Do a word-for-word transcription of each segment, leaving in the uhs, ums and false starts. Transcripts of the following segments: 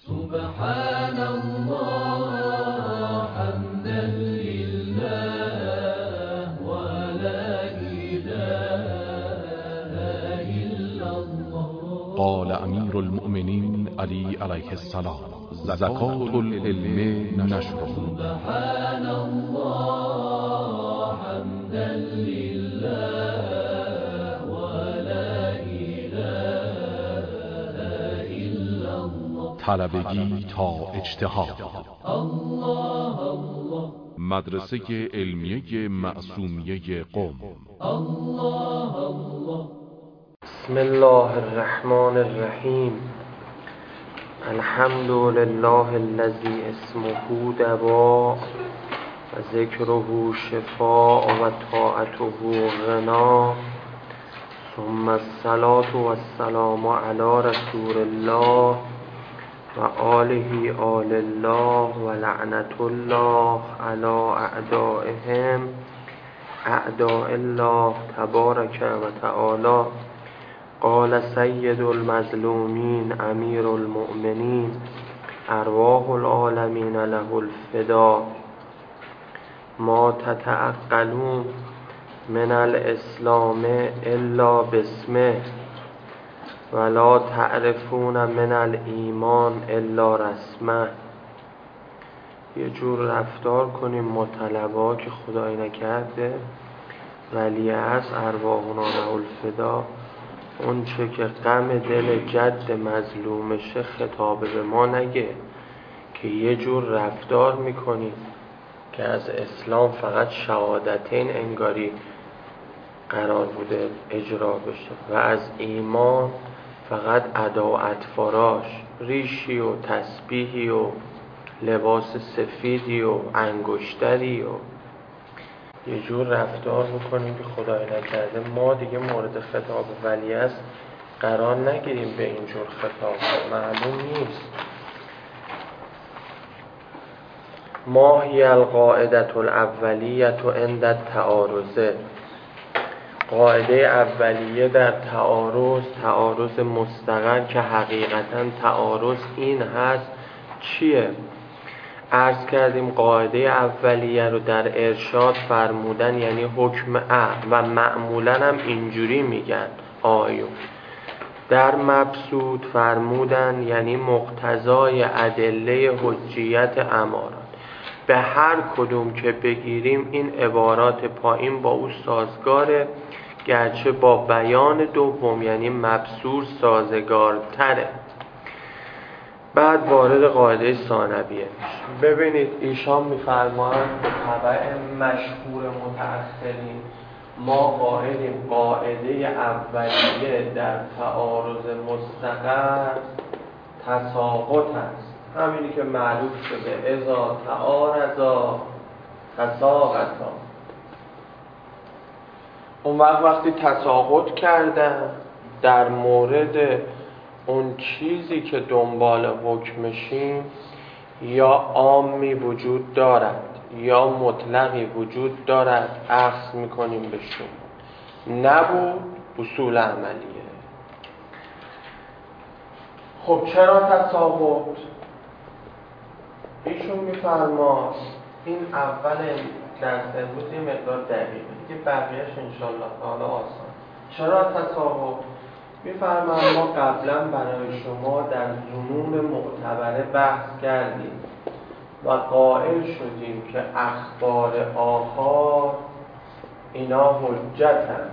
سبحان الله حمدا لله ولا إله إلا الله. قال امیر المؤمنین علی علیه السلام: زکات العلم نشره. سبحان الله حمدا لله ولا إله إلا الله. طلبگی تا اجتهاد. الله الله. مدرسه علمیه معصومیه قم. الله الله. بسم الله الرحمن الرحیم. الحمد لله الذي اسمه دواء و ذکره شفاء و طاعته غنا، ثم الصلاة والسلام علی رسول الله و آله آل الله و لعنت الله علی اعدائهم اعداء الله تبارک و تعالی. قال سید المظلومین امیر المؤمنین ارواح العالمین له الفدا. ما تتعقلون من الاسلام الا باسمه ولا تعرفون من الایمان الا رسمه. یه جور رفتار کنیم ما طلبا که خدای نکرده ولی از ارواحنا له الفدا، اون چه که غم دل جد مظلومشه خطاب به ما نگه که یه جور رفتار میکنیم که از اسلام فقط شهادتین انگاری قرار بوده اجرا بشه و از ایمان فقط ادا و اطفاراش، ریشی و تسبیحی و لباس سفیدی و انگشتری و یه جور رفتار میکنیم که خدای نکرده ما دیگه مورد خطاب ولیعصر قرار نگیریم. به این جور خطاب معلوم نیست. ما هی القاعدة الاولیة عند التعارض. قاعده اولیه در تعارض، تعارض مستقر که حقیقتا تعارض این هست چیه؟ عرض کردیم قاعده اولیه رو در ارشاد فرمودن یعنی حکم ا و معمولا هم اینجوری میگن آیون. در مبسوط فرمودن یعنی مقتضای ادله حجیت امارات. به هر کدوم که بگیریم این عبارات پایین با او سازگاره، گرچه با بیان دوم یعنی مبسوط سازگارتره. بعد وارد قاعده ثانویه میشه. ببینید ایشان میفرمایند به طبع مشهور متأخرین ما قائلیم قاعده اولیه در تعارض مستقر تساقط است. همینی که معروف شده اذا تعارضا تساقطا. اون وقت وقتی تساقط کردن در مورد اون چیزی که دنبال حکمشیم یا عامی وجود دارد یا مطلقی وجود دارد اخذ میکنیم به شما، نبود اصول عملیه. خب چرا تساقط؟ ایشون میفرماست این اول درس امروز یه مقدار دقیقه دیگه بقیهش انشالله حالا آسان. چرا تساقط؟ میفرمان ما قبلا برای شما در ظنون معتبره بحث کردیم و قائل شدیم که اخبار آخر اینا حجتن،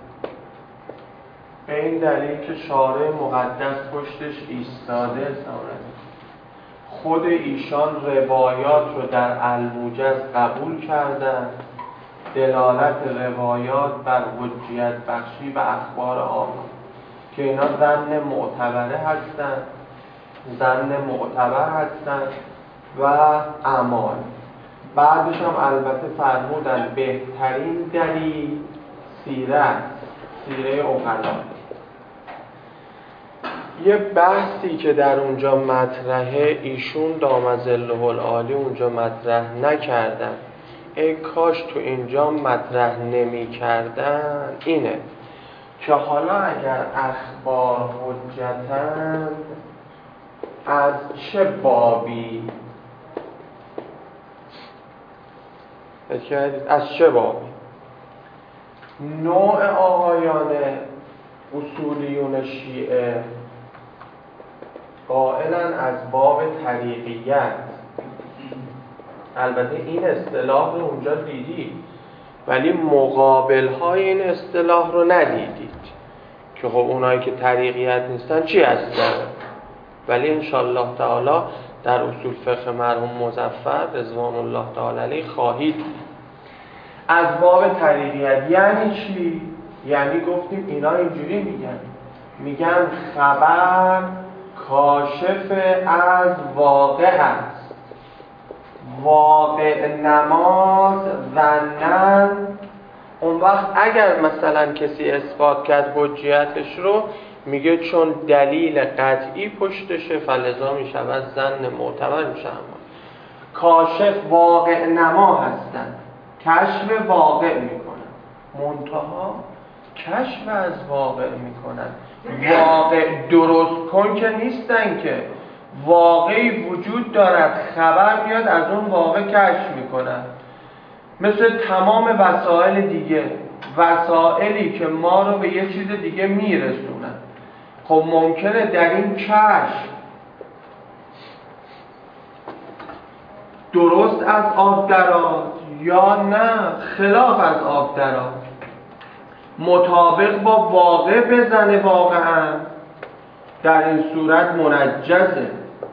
به این دلیل که شارع مقدس پشتش ایستاده. خود ایشان روایات رو در الموجز قبول کردن، دلالت روایات بر حجیت بخشی و اخبار آخر که اینا ظن معتبره هستن، ظن معتبر هستن و اعمال. بعدش هم البته فرمودن بهترین دلیل سیره، سیره عقلا. یه بحثی که در اونجا مطرحه ایشون دام ظله العالی اونجا مطرح نکردن، ای کاش تو اینجا مطرح نمی کردن، اینه که حالا اگر اخبار حجتند از چه بابی؟ از چه بابی؟ نوع آقایان اصولیون شیعه قائلن از باب طریقیت. البته این اصطلاح رو اونجا دیدید ولی مقابل های این اصطلاح رو ندیدید که خب اونایی که طریقیت نیستن چی هستن، ولی انشالله تعالی در اصول فقه مرحوم مظفر رضوان الله تعالی علیه خواهید دید. از باب طریقیت یعنی چی؟ یعنی گفتیم اینا اینجوری میگن میگن خبر کاشف از واقع است، واقع نماز ظنن. اون وقت اگر مثلا کسی اثبات کرد حجیتش رو میگه چون دلیل قطعی پشتشه فلذا میشود ظن معتبر میشه. کاشف واقع نما هستن، کشف واقع میکنن، منتها کشف از واقع میکنن، واقع درست کن که نیستن که. واقعی وجود دارد، خبر میاد از اون واقع کشف میکنن. مثل تمام وسایل دیگه، وسایلی که ما رو به یه چیز دیگه میرسونن. خب ممکنه در این کشف درست از آب درآد یا نه خلاف از آب درآد، مطابق با واقع بزنه واقعا، در این صورت منجزه.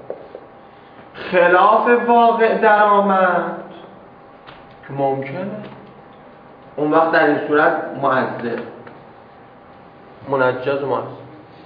خلاف واقع در آمد که ممکنه، اون وقت در این صورت معذر، منجز و معذر.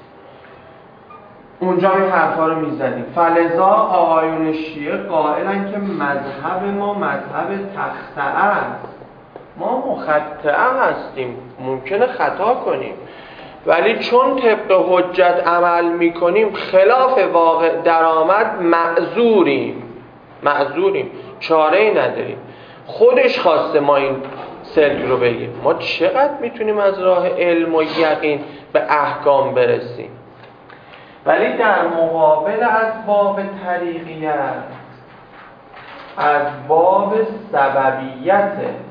اونجا این حرفا رو میزنیم. فلذا آقایون شیعه قائلن که مذهب ما مذهب تخطئه است. ما مخطئه هستیم، ممکنه خطا کنیم، ولی چون طبق حجت عمل میکنیم خلاف واقع درآمد معذوریم. معذوریم، چاره ای نداریم. خودش خواسته ما این سلک رو بگیم. ما چقدر میتونیم از راه علم و یقین به احکام برسیم؟ ولی در مقابل از باب طریقیت، از باب سببیت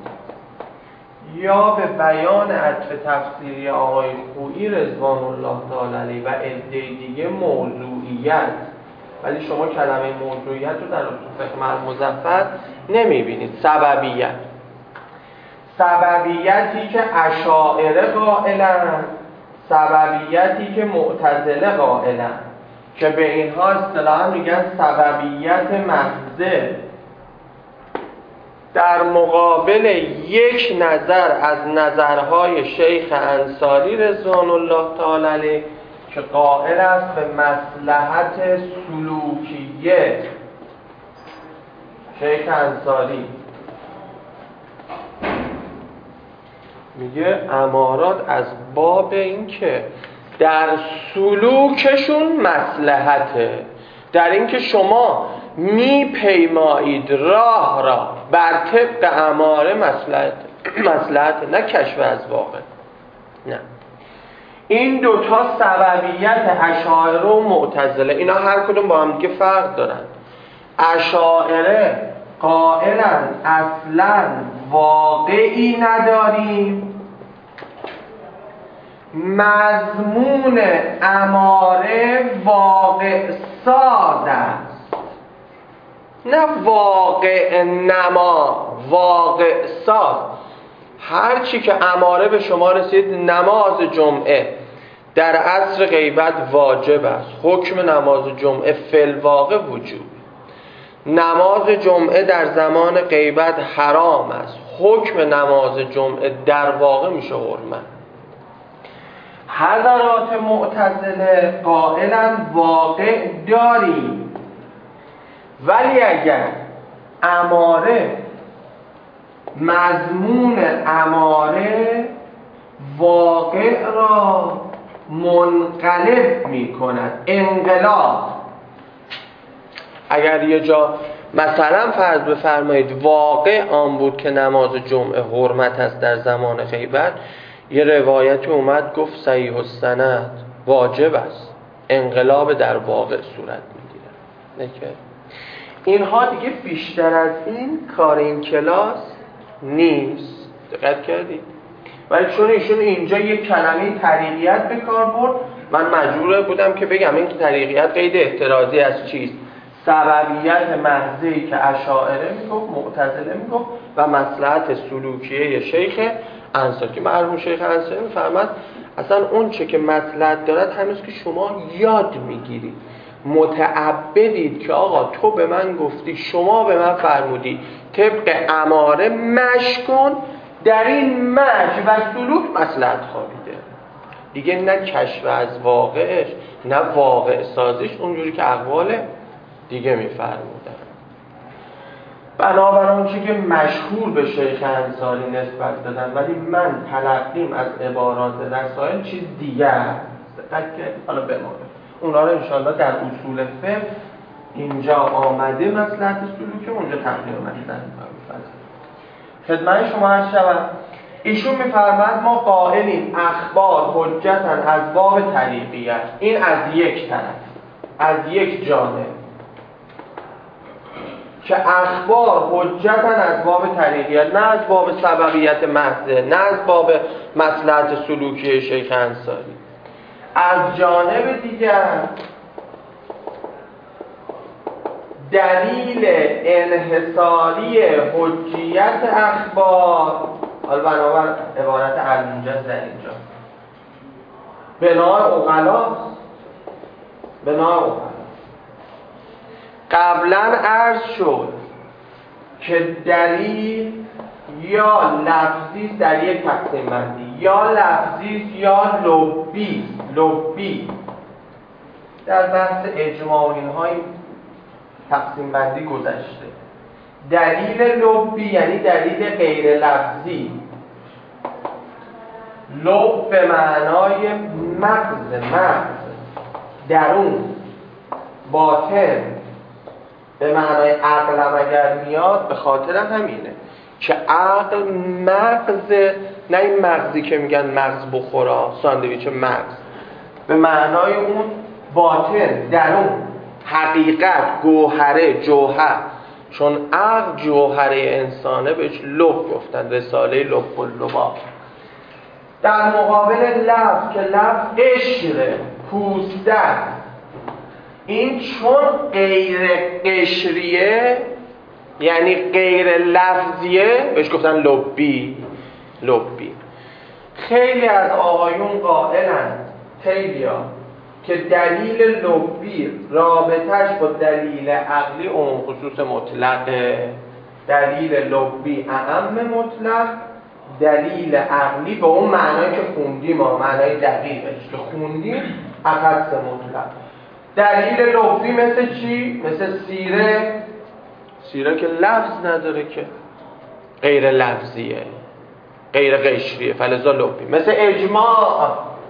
یا به بیان عطف تفسیری آقای خویی رضوان الله تعالی علیه و عده دیگه موضوعیت، ولی شما کلمه موضوعیت رو در اصول فقه مرحوم مظفر نمیبینید. سببیت، سببیتی که اشاعره قائلن، سببیتی که معتزله قائلن، که به اینها اصطلاحا میگن سببیت محضه. در مقابل یک نظر از نظرهای شیخ انصاری رضوان الله تعالی علیه که قائل است به مصلحت سلوکیه. شیخ انصاری میگه امارات از باب این که در سلوکشون مصلحته، در این که شما میپیمایید راه را بر طبق اماره مصلحت مصلحت نه کشف از واقع. نه، این دوتا سببیت اشاعره و معتزله اینا هر کدوم با هم دیگه فرق دارن. اشاعره قائلن اصلا واقعی نداریم، مضمون اماره واقع ساز است، نه واقع نما، واقع ساز. هر چی که اماره به شما رسید، نماز جمعه در عصر غیبت واجب است، حکم نماز جمعه فی الواقع وجوب. نماز جمعه در زمان غیبت حرام است، حکم نماز جمعه در واقع میشه حرمت. حضرات معتزله قائلن واقع داریم، ولی اگر اماره، مضمون اماره واقع را منقلب می کند، انقلاب. اگر یه جا مثلا فرض بفرمایید واقع آن بود که نماز جمعه حرمت است در زمان غیبت، یه روایتی اومد گفت صحیح السند واجب است، انقلاب در واقع صورت میگیره. نکرد. اینها دیگه بیشتر از این کار این کلاس نیست. دقت کردید؟ ولی چون ایشون اینجا یک کلمه طریقیت به کار برد، من مجبور بودم که بگم این طریقیت قید احترازی از چیست؟ سببیت محضی که اشاعره میگفت، معتزله میگفت و مصلحت سلوکیه شیخ انصاری که مرحوم شیخ انصاری میفرماد اصلا اون چه که مصلحت دارد همیست که شما یاد میگیرید، متعبدید که آقا تو به من گفتی، شما به من فرمودی طبق اماره مشی کن، در این مشی و سلوک مصلحت خوابیده دیگه، نه کشف از واقعش نه واقع سازیش اونجوری که اقوال دیگه میفرمودن. بنابراین اون چی که مشهور به شیخ انصاری نسبت دادن، ولی من تلقیم از عبارات رسائل چیز دیگه است. دقت که حالا بمونه اونا رو انشاءالله در اصول فقه اینجا آمده مصلحت سلوک، اونجا تقدیم مصلحت می‌کنم. خدمت شما عرض شود ایشون می‌فرماد ما قائلیم اخبار حجتن از باب طریقیت. این از یک طرف، از یک جانب که اخبار حجتن از باب طریقیت، نه از باب سببیت محضه، نه از باب مصلحت سلوکی شیخ انصاری. از جانب دیگر دلیل انحصاری حجیت اخبار، حالا بنابر عبارت الموجز در اینجا بنای اغلاست، بنای اغلاست. قبلا عرض شد که دلیل یا لفظی در یک تقسیم بندی، یا لفظی یا لبی لبی در بحث اجماع اینهای تقسیم بندی گذشته. دلیل لبی یعنی دلیل غیر لفظی، لب به معنای مغز، مغز درون، باطن به معنای عقلم اگر میاد به خاطر همینه که عقل مغز، نه این مغزی که میگن مغز بخورا ساندویچ مغز، به معنای اون باطن، درون، حقیقت، گوهره، جوهر. چون عقل جوهره انسانه بهش لب گفتن، رساله لب اللباب. در مقابل لفظ که لفظ قشره، پوسته، این چون غیر قشریه یعنی غیر لفظیه بهش گفتن لبی لبی. خیلی از آقایون قائلن، خیلی ها، که دلیل لبی رابطش با دلیل عقلی اون خصوص مطلقه. دلیل لبی اعم مطلق، دلیل عقلی به اون معنایی که خوندیم، ما معنای دقیقش که خوندیم اخص مطلق. دلیل لفظی مثل چی؟ مثل سیره. سیره که لفظ نداره، که غیر لفظیه، غیر قشریه، فلذا لفظی. مثل اجماع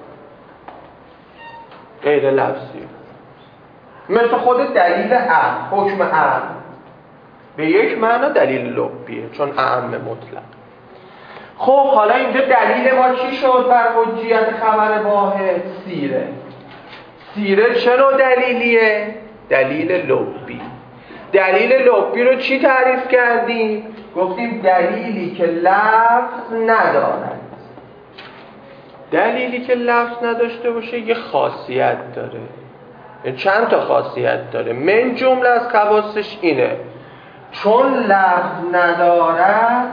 غیر لفظیه. مثل خود دلیل عقل، حکم عقل به یک معنا دلیل لفظیه چون اعم مطلق. خب حالا اینجا دلیل ما چی شد بر حجیت خبر واحد؟ سیره. سیره چه نوع دلیلیه؟ دلیل لبی. دلیل لبی رو چی تعریف کردیم؟ گفتیم دلیلی که لفظ ندارد. دلیلی که لفظ نداشته باشه یه خاصیت داره، چند تا خاصیت داره. من جمله از خواصش اینه چون لفظ ندارد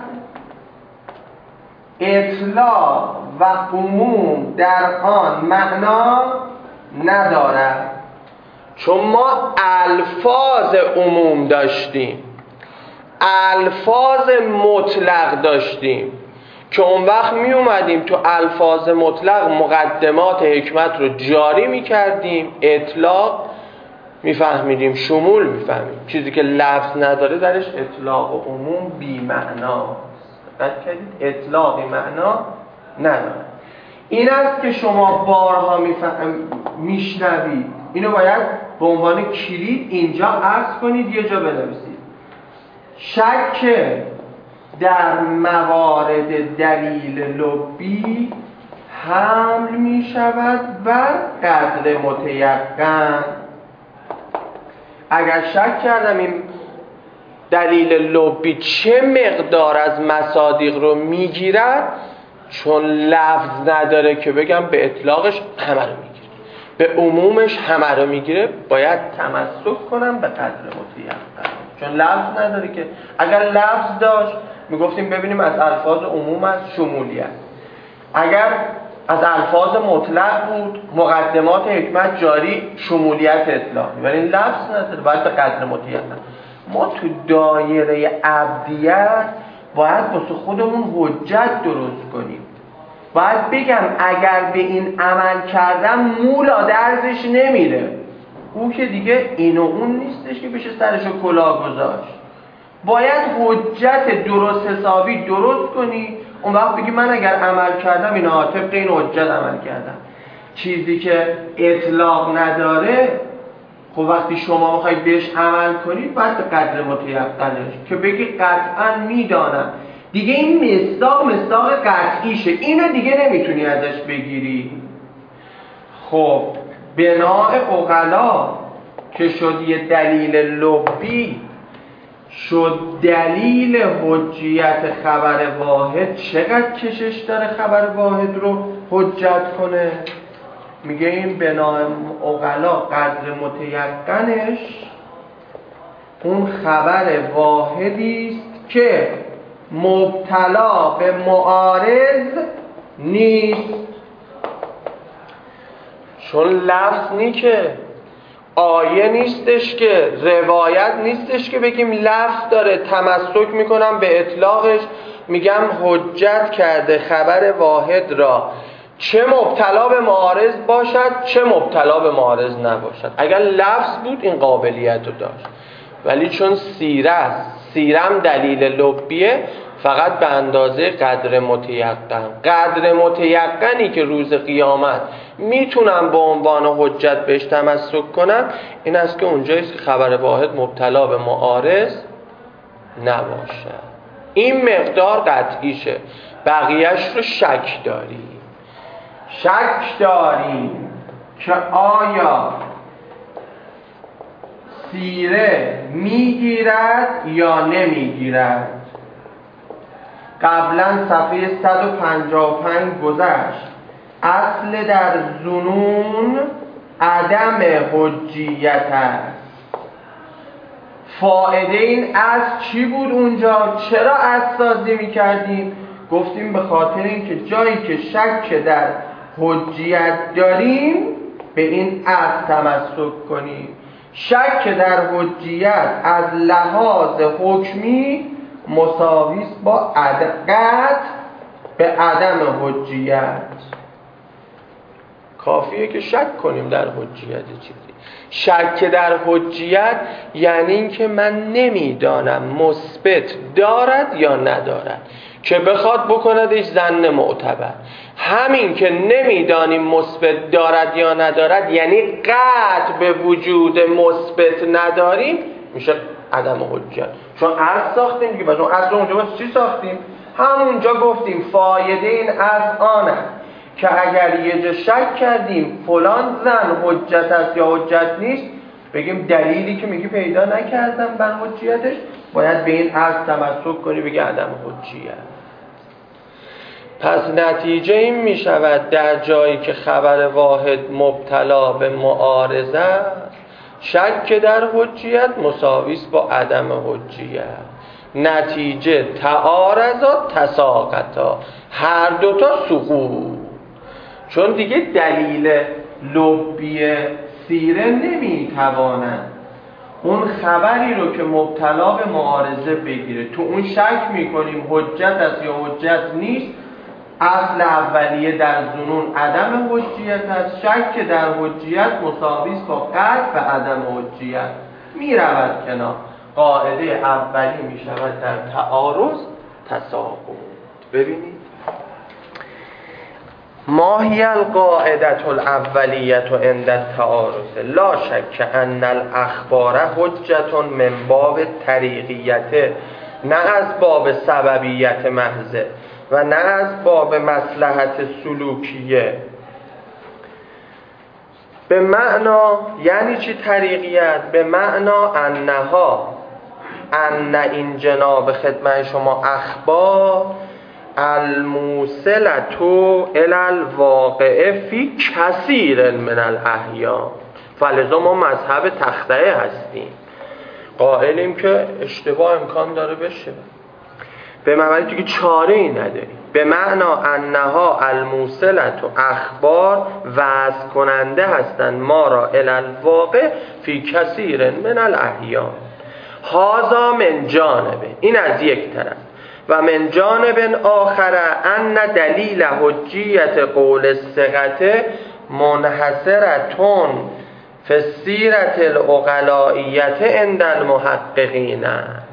اطلاق و عموم در آن معنا ندارد. چون ما الفاظ عموم داشتیم، الفاظ مطلق داشتیم که اون وقت می اومدیم تو الفاظ مطلق مقدمات حکمت رو جاری می کردیم، اطلاق می فهمیدیم، شمول می فهمیدیم. چیزی که لفظ نداره درش اطلاق و عموم بی معناست. دقت کردید؟ اطلاقی معنا نداره. این است که شما بارها میشنوید. اینو باید به عنوان کلید اینجا عرض کنید، یه جا بنویسید. شک در موارد دلیل لبی حمل می شود بر قدر متیقن. اگر شک کردم این دلیل لبی چه مقدار از مصادیق رو میگیرد، چون لفظ نداره که بگم به اطلاقش همه رو میگیره، به عمومش همه رو میگیره، باید تمسک کنم به قدر متیقن، چون لفظ نداره که. اگر لفظ داشت میگفتیم ببینیم از الفاظ عموم است شمولیت، اگر از الفاظ مطلق بود مقدمات حکمت جاری شمولیت اطلاقی، ولی لفظ نداره، باید به قدر متیقن. ما تو دایره عبدیت باید واسه خودمون حجت درست کنیم، باید بگم اگر به این عمل کردم مولا درزش نمیره، او که دیگه این و اون نیستش که بشه سرشو کلاه گذاشت. باید حجت درست حسابی درست کنی، اون وقت بگی من اگر عمل کردم اینا طبق این حجت عمل کردم. چیزی که اطلاق نداره، خب وقتی شما میخواید بهش عمل کنید باید به قدر متیقنش که بگی قطعا میدانم، دیگه این مصداق مصداق قطعیشه، اینو دیگه نمیتونی ازش بگیری. خب بناء عقلا که شد یه دلیل لبی، شد دلیل حجیت خبر واحد. چقدر کشش داره خبر واحد رو حجت کنه؟ میگه این بناء عقلا قدر متیقنش اون خبر واحدی است که مبتلا به معارض نیست. چون لفظ نی که، آیه نیستش که، روایت نیستش که بگیم لفظ داره تمسک میکنم به اطلاقش، میگم حجت کرده خبر واحد را، چه مبتلا به معارض باشد چه مبتلا به معارض نباشد. اگر لفظ بود این قابلیت رو داشت، ولی چون سیره است، سیرم دلیل لبیه، فقط به اندازه قدر متیقن. قدر متیقنی که روز قیامت میتونم به عنوان حجت بهش تمسک کنم این است که اونجاییست که خبر واحد مبتلا به معارض نباشد. این مقدار قطعیشه، بقیهش رو شک داری. شک داریم که آیا سیره میگیرد یا نمیگیرد. قبلا صفحه صد و پنجاه و پنج گذشت. اصل در ظنون عدم حجیت است. فائده این اصل چی بود اونجا؟ چرا اصل سازی میکردیم؟ گفتیم به خاطر اینکه جایی که شک در حجیت داریم به این اصل تمسک کنیم. شک در حجیت از لحاظ حکمی مساویست با عدم به عدم حجیت. کافیه که شک کنیم در حجیت چیزی. شک در حجیت یعنی این که من نمیدانم مثبت دارد یا ندارد که بخواد بکندش ظن معتبر. همین که نمیدانیم مثبت دارد یا ندارد یعنی قطع به وجود مثبت نداریم، میشه عدم حجت. چون اصل ساختیم دیگه، مثلا اصل اونجا باید چی ساختیم؟ همونجا گفتیم فایده این از آن است که اگر یه جا شک کردیم فلان زن حجت است یا حجت نیست، بگیم دلیلی که میگی پیدا نکردم بر حجیتش، باید به این اصل تمسک کنی بگی عدم حجیت. پس نتیجه این می شود در جایی که خبر واحد مبتلا به معارضه است، شک در حجیت مساویست با عدم حجیت. نتیجه تعارضا تساقطا، هر دوتا سقوط. چون دیگه دلیل لبی سیره نمی تواند اون خبری رو که مبتلا به معارضه بگیره. تو اون شک می کنیم حجت است یا حجت نیست. اصل اولیه در ظنون عدم حجیت است. شک در حجیت مساویست با قطع به عدم حجیت. می رود کنار. قاعده اولی می شود در تعارض تساقط. ببینید ماهی القاعدة الاولیت عند التعارض لا شک ان الاخبار حجت من باب طریقیت، نه از باب سببیت محضه و نه از باب مصلحت سلوکیه. به معنا یعنی چی طریقیت؟ به معنا انها، ان این جناب خدمت شما اخبار الموصلتو الی الواقع فی کثیر من الاحیان. فلذا ما مذهب تخطئه هستیم، قائلیم که اشتباه امکان داره بشه، به معنی دیگه چاره ای نداریم. به معنا انها الموصلت و اخبار وضع کننده هستند ما را الی الواقع فی کثیر من الاحیان. هذا من جانبه، این از یک طرف، و من جانب آخر ان دلیل حجیت قول الثقة منحصرتون فی السیرة العقلائیة عند المحققین.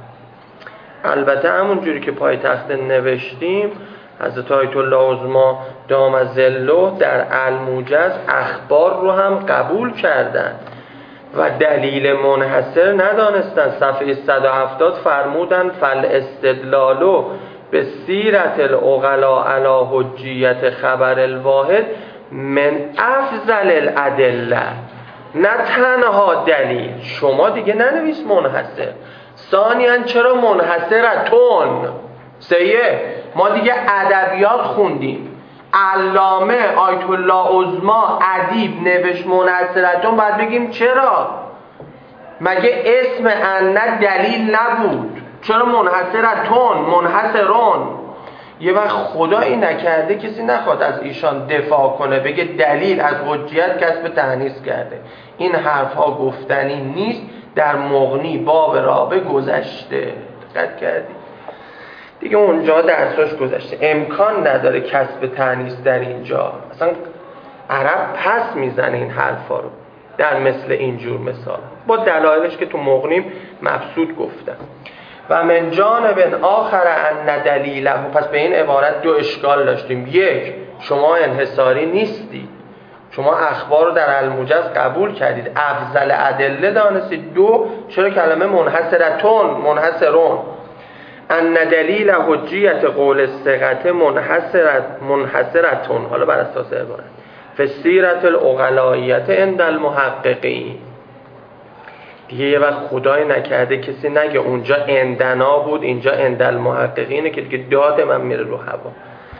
البته همون جوری که پای تخت نوشتیم حضرت آیت الله عظما دام ظله در الموجز اخبار رو هم قبول کردن و دلیل منحصر ندانستن. صفحه صد و هفتاد فرمودن فل استدلالو به سیرت العقلاء علی حجیت خبر الواحد من افضل الادله، نه تنها دلیل. شما دیگه ننویس منحصر. ثانیاً چرا منحصرتون؟ سیه ما دیگه ادبیات خوندیم، علامه آیت الله عظما ادیب نوشت منحصرتون، باید بگیم چرا؟ مگه اسم ان دلیل نبود؟ چرا منحصرتون منحصرون؟ یه وقت خدایی نکرده کسی نخواد از ایشان دفاع کنه بگه دلیل از حجیت کسب تأنیث کرده. این حرفها گفتنی نیست، در مغنی باب رابع گذشته، دقت کردی؟ دیگه اونجا درساش گذشته، امکان نداره کسب تأنیث در اینجا. اصلا عرب پس میزنه این حرفا رو در مثل اینجور مثال با دلایلش که تو مغنیم مبسوط گفتم. و من جانب آخر ان دلیله، پس به این عبارت دو اشکال داشتیم. یک، شما انحصاری نیستید، شما اخبار رو در الموجز قبول کردید، افضل ادله دانستید. دو، چرا کلمه منحصرتون منحصرون؟ ان دلیل حجیت قول الثقة منحصرت منحصرتون، حالا بر اساس عبارت فسیرت العقلائیة عند المحققین. دیگه یه وقت خدای نکرده کسی نگه اونجا عندنا بود اینجا عند المحققینه که دیگه داد من میره رو هوا.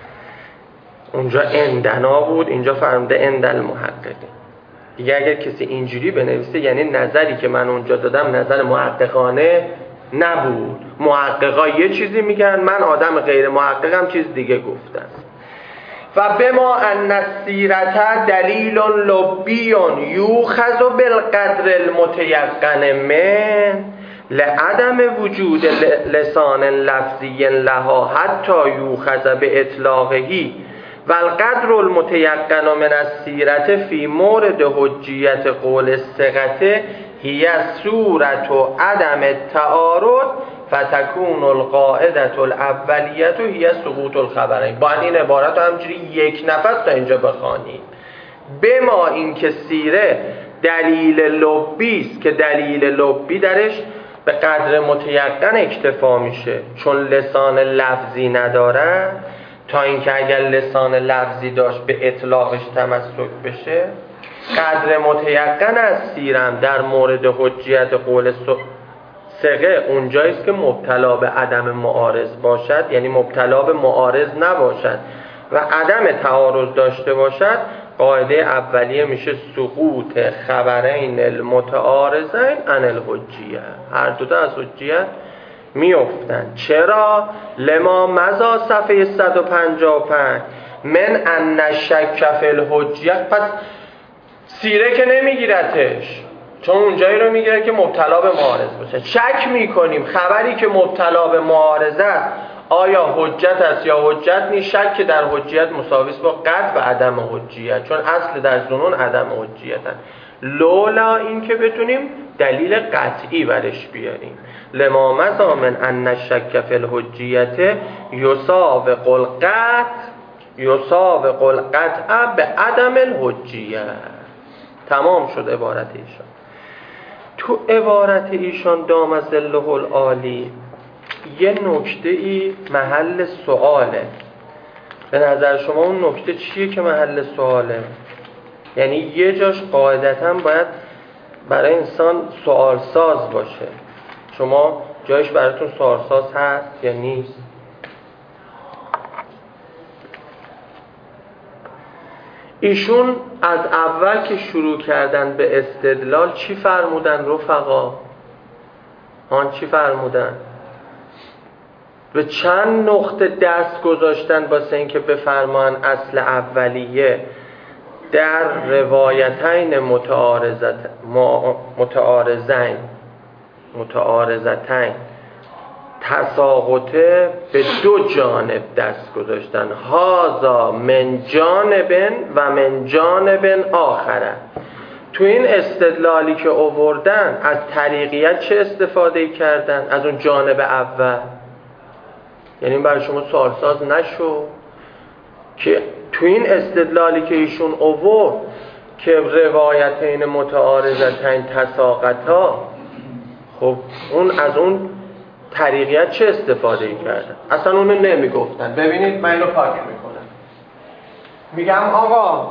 اونجا عندنا بود اینجا فرموده عند المحققین. دیگه اگر کسی اینجوری بنویسه یعنی نظری که من اونجا دادم نظر محققانه نبود. محققا یه چیزی میگن، من آدم غیر محققم چیز دیگه گفتم. و بما ان السیرت دلیل لبی یوخذ بالقدر المتیقن من لعدم وجود لسان لفظی لها حتی یوخذ به اطلاقه و القدر المتیقن من السیرت فی مورد حجیت قول الثقة هی صورت و عدم التعارض فتکون القاعده الاولیه هی سقوط الخبرین. با این عبارت همجوری یک نفس تا اینجا بخوانید. به ما این که سیره دلیل لبی است که دلیل لبی درش به قدر متیقن اکتفا میشه چون لسان لفظی نداره، تا اینکه اگر لسان لفظی داشت به اطلاقش تمسک بشه. قدر متیقن از سیرم در مورد حجیت قول ثقه اونجاییست که مبتلا به عدم معارض باشد، یعنی مبتلا به معارض نباشد و عدم تعارض داشته باشد. قاعده اولیه میشه سقوط خبرین المتعارضین عن الحجیه، هر دو تا از حجیت میافتن. چرا؟ لما مضا صفحه صد و پنجاه و پنج من ان شک فی الحجیه. پس سیره که نمیگیرتش چون اونجایی رو میگیره که مبتلا به معارض باشه. شک میکنیم خبری که مبتلا به معارض است آیا حجت است یا حجت نیست. شک در حجیت مساوی است با قطع و عدم حجیت، چون اصل در ظنون عدم حجیت هست. لولا این که بتونیم دلیل قطعی برش بیاریم. لما مضا من ان الشک فی الحجیت یساوق القطع یساوق القطع به عدم الحجیت. تمام شد عبارت ایشان. تو عبارت ایشان دام ظله العالی یه نکته ای محل سؤاله. به نظر شما اون نکته چیه که محل سؤاله؟ یعنی یه جاش قاعدتاً باید برای انسان سوالساز باشه. شما جایش براتون سوالساز هست یا نیست؟ ایشون از اول که شروع کردن به استدلال چی فرمودن رفقا؟ آن چی فرمودن؟ به چند نقطه دست گذاشتن واسه اینکه بفرمان اصل اولیه در روایتین متعارضت متعارضین متعارضتین تساقطه به دو جانب دست گذاشتن، هازا من جانبن و من جانبن آخره. تو این استدلالی که آوردن از طریقیت چه استفاده کردن؟ از اون جانب اول. یعنی برای شما سوالساز نشو که تو این استدلالی که ایشون آورد که روایتین متعارضتین تساقطا، خب اون از اون طریقیت چه استفاده کردن؟ اصلا اونو نمیگفتن. ببینید من اینو پاک میکنم، میگم آقا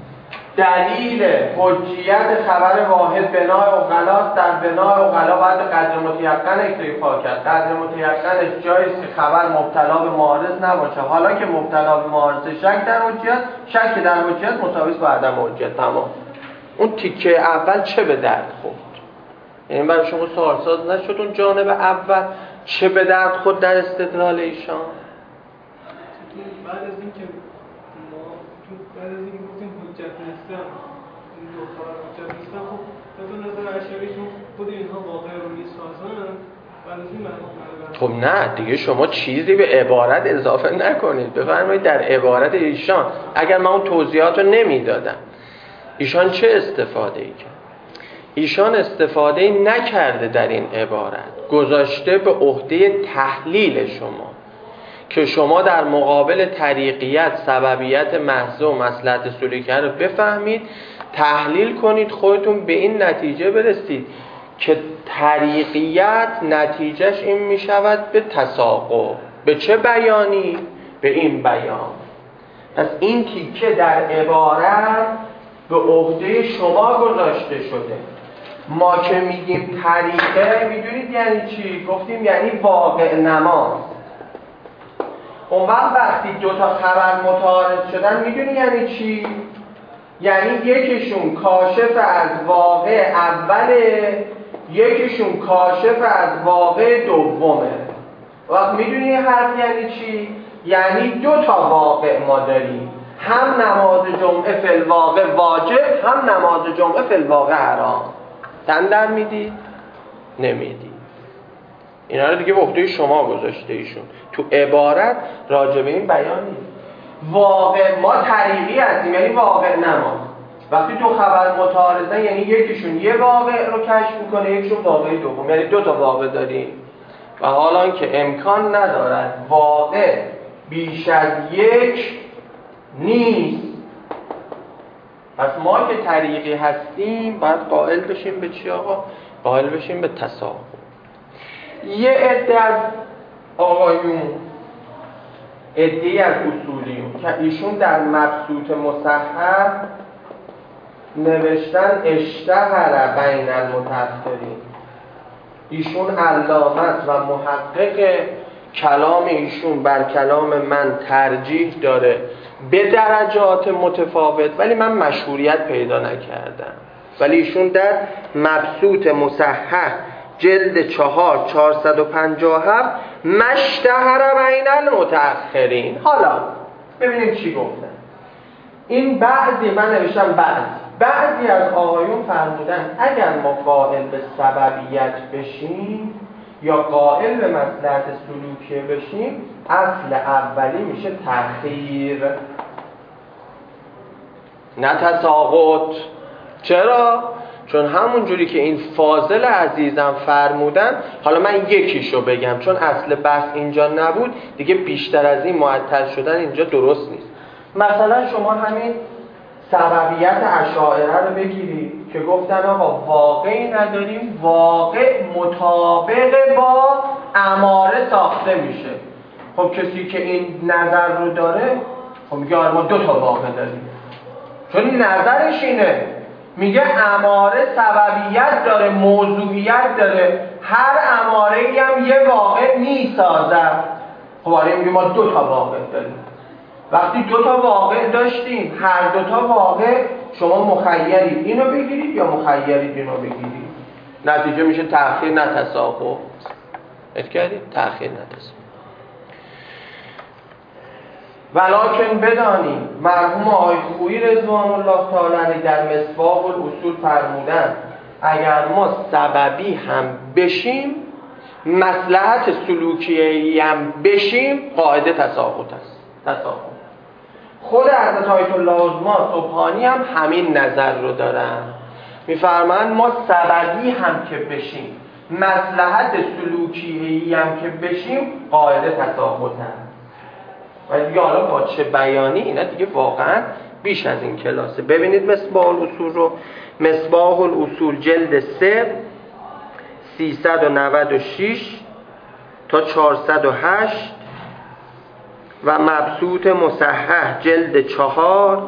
دلیل حجیت خبر واحد بنای عقلاست. در بنای عقلا باید قدر متیقن اکتفا کرد. قدر متیقنش جاییست که خبر مبتلا به معارض نباشه. حالا که مبتلا به معارض شک در حجیت، شک در حجیت مساوی با عدم حجیت. تمام. اون تیکه اول چه به درد خورد؟ یعنی برای شما سوالساز نشد اون جانب اول چه به درد خود در استدلال ایشان؟ بعد از اینکه ما بعد از اینکه گفتیم حجت نیستن، این دو خبر حجت نیستن، خب طبق نظر اشعریشون خود اینها واقع رو میسازن. بعد از این معنی خب نه دیگه شما چیزی به عبارت اضافه نکنید. بفرمایید در عبارت ایشان اگر من اون توضیحات رو نمیدادم ایشان چه استفاده ای کرد؟ ایشان استفاده نکرده در این عبارت، گذاشته به عهده تحلیل شما که شما در مقابل طریقیت سببیت محض و مصلحت سلوکیه رو بفهمید، تحلیل کنید، خودتون به این نتیجه برسید که طریقیت نتیجهش این می شود به تساقط. به چه بیانی؟ به این بیان. پس این تیکه در عبارت به عهده شما گذاشته شده. ما که میگیم طریقه میدونید یعنی چی؟ گفتیم یعنی واقع نماز. اون وقت وقتی دو تا خبر متعارض شدن میدونی یعنی چی؟ یعنی یکیشون کاشف از واقع اوله، یکیشون کاشف از واقع دومه. وقت میدونی حرف یعنی چی؟ یعنی دو تا واقع ما داریم، هم نماز جمعه فی الواقع واجب، هم نماز جمعه فی الواقع حرام. تن در میدی؟ نمیدی. اینا رو دیگه به عهده شما گذاشته ایشون. تو عبارت راجع به این بیان نیست. واقع ما طریقی هستیم، یعنی واقع نماز. وقتی دو خبر متعارضن یعنی یکیشون یه واقع رو کشف میکنه، یکیشون واقع دوم، یعنی دو تا واقع داریم و حالا که امکان ندارد واقع بیش از یک نیست. پس ما که طریقی هستیم باید قائل بشیم به چی آقا؟ قائل بشیم به تساقط. یه عده از آقایون، عده‌ای از اصولیون که ایشون در مبسوط مصحح نوشتن اشتهر بین المتأخرین، ایشون علامت و محقق کلام ایشون بر کلام من ترجیح داره به درجات متفاوت، ولی من مشهوریت پیدا نکردم. ولی ایشون در مبسوط مصحح جلد چهار چهارصد و پنجاه و هفت مشتهر بین المتأخرین. حالا ببینیم چی گفتن. این بعضی من نوشتم بعضی بعضی از آقایون فرمودن اگر ما قائل به سببیت بشیم یا قائل به مصلحت سلوکیه بشیم، اصل اولی میشه تأخیر نه تساقط. چرا؟ چون همون جوری که این فاضل عزیزم فرمودن، حالا من یکیشو بگم چون اصل بحث اینجا نبود دیگه، بیشتر از این معطل شدن اینجا درست نیست. مثلا شما همین سببیت اشاعره رو بگیرید که گفتن آقا واقعی نداریم، واقع مطابق با اماره ساخته میشه. خب کسی که این نظر رو داره خب میگه آره ما دو تا واقع داریم، چون نظرش اینه، میگه اماره سببیت داره، موضوعیت داره، هر اماره‌ای هم یه واقع میسازد. خب آره میگه ما دو تا واقع داریم. وقتی دو تا واقع داشتیم، هر دو تا واقع شما مخیرید اینو بگیرید یا مخیرید اینو بگیرید، نتیجه میشه تأخیر نه تساقط. اتکردید؟ تأخیر نه تساقط. ولکن بدانیم مرحوم آقای خویی رضوان الله تعالی علیه در مصباح الاصول فرمودن اگر ما سببی هم بشیم، مصلحت سلوکی هم بشیم، قاعده تساقط است. تساقط. خود حضرت آیت الله عظما سبحانی هم همین نظر رو دارن، میفرمایند ما سببی هم که بشیم، مصلحت سلوکی هم که بشیم، قاعده تساقط است. و دیگه حالا با چه بیانی اینا دیگه واقعا بیش از این کلاسه. ببینید مصباح الاصول رو، مصباح الاصول جلد سه سیصد و نود و شش تا چهارصد و هشت و مبسوط مصحح جلد چهار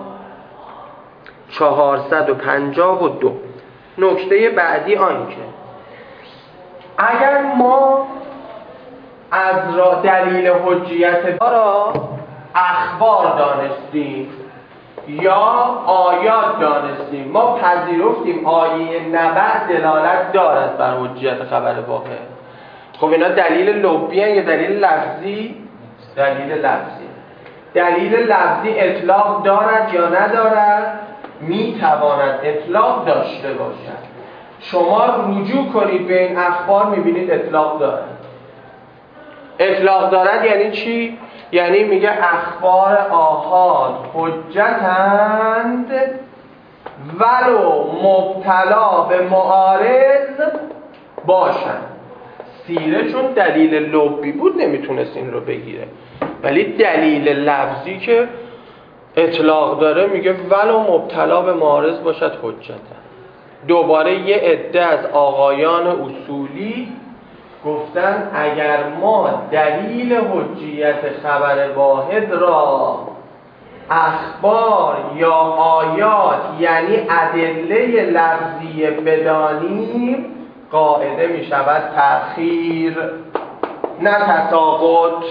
چهارصد و پنجاه و دو. نکته بعدی آنکه اگر ما از را دلیل حجیت را اخبار دانستیم یا آیات دانستیم، ما پذیرفتیم آیه نبأ دلالت دارد بر حجیت خبر واقع. خب اینا دلیل لفظی یا دلیل لفظی؟ دلیل لفظی. دلیل لفظی اطلاق دارد یا ندارد؟ میتواند اطلاق داشته باشد. شما رجوع کنید به این اخبار میبینید اطلاق دارد. اطلاق دارد یعنی چی؟ یعنی میگه اخبار آحاد حجتند ولو مبتلا به معارض باشند. سیره چون دلیل لفظی بود نمیتونست این رو بگیره، ولی دلیل لفظی که اطلاق داره میگه ولو مبتلا به معارض باشد حجتند. دوباره یه عده از آقایان اصولی گفتن اگر ما دلیل حجیت خبر واحد را اخبار یا آیات یعنی ادله لفظی بدانیم، قاعده می شود تأخیر نه تساقط.